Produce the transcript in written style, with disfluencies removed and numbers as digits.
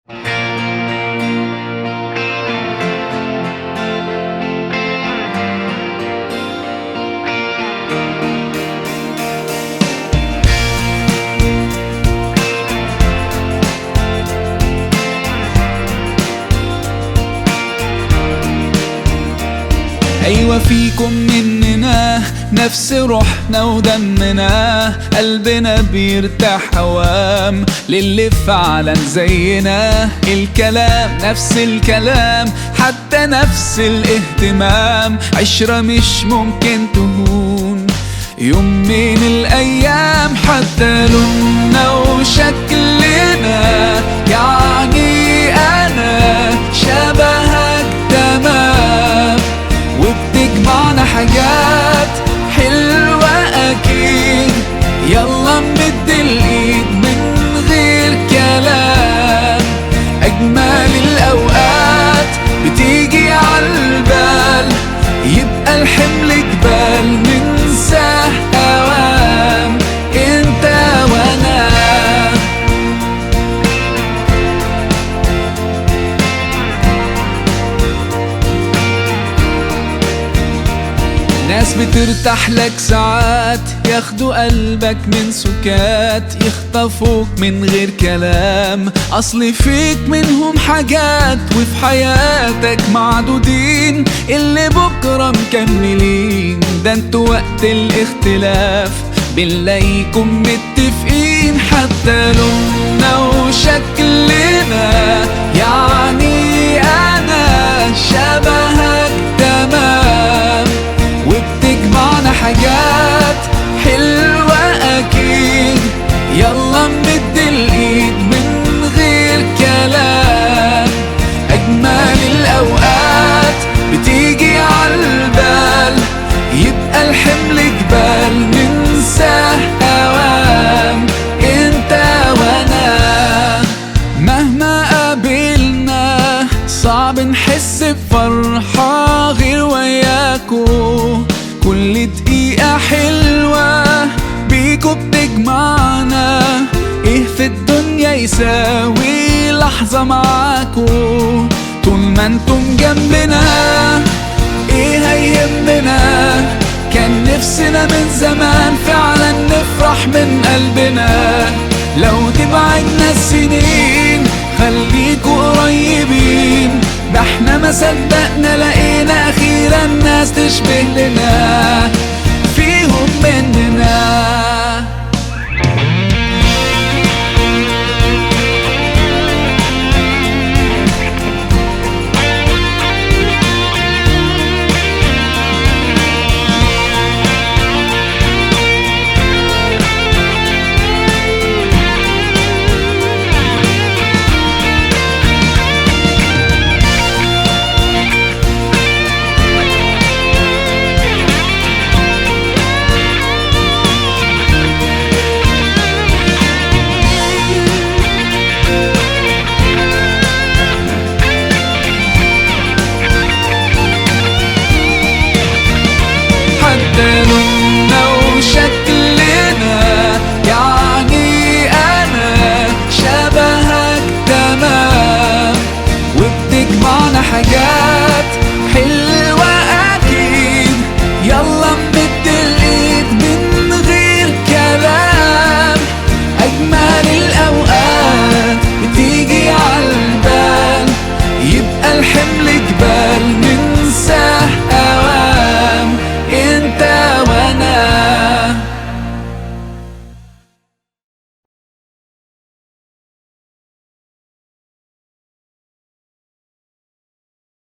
أيوة فيكم مننا نفس روحنا ودمنا، قلبنا بيرتاح هوام للي فعلا زينا. الكلام نفس الكلام، حتى نفس الاهتمام، عشرة مش ممكن تهون يوم من الأيام. حتى لوننا وشكلنا، يعني أنا شبهك تمام، وبتجمعنا حاجات حلوة أكيد. يلا نمد الإيد من غير كلام، أجمل الأوقات بتيجي عالبال، يبقى الحمل جبال ننساه أوام، انت وانا. ناس بترتاح لك ساعات، ياخدوا قلبك من سكات، يخطفوك من غير كلام، أصل فيك منهم حاجات، وفي حياتك معدودين اللي بكرة مكملين. ده انتوا وقت الاختلاف بنلاقيكم متفقين. حتى لوننا وشكلنا، يعني أنا شبهك تمام، وبتجمعنا حاجات حلوة أكيد. يلا نمد الإيد من غير كلام، أجمل الأوقات بتيجي عالبال، يبقى الحمل جبال ننساه أوام، انت وانا. مهما قابلنا صعب نحس بفرحة غير وياكو، كل دقيقة حلوة بيكو بتجمعنا. ايه في الدنيا يساوي لحظة معاكو؟ طول ما انتم جنبنا ايه هيهمنا؟ كان نفسنا من زمان فعلا نفرح من قلبنا. لو تبعدنا السنين خليكوا قريبين، ده احنا ما صدقنا لقينا اخيرا ناس تشبه لنا فيهم مننا. حتى لوننا وشكلنا، يعني أنا شبهك تمام، وبتجمعنا حاجات حلوة أكيد. يلا نمد الإيد من غير كلام، أجمل الأوقات بتيجي عالبال، يبقى الحمل جبال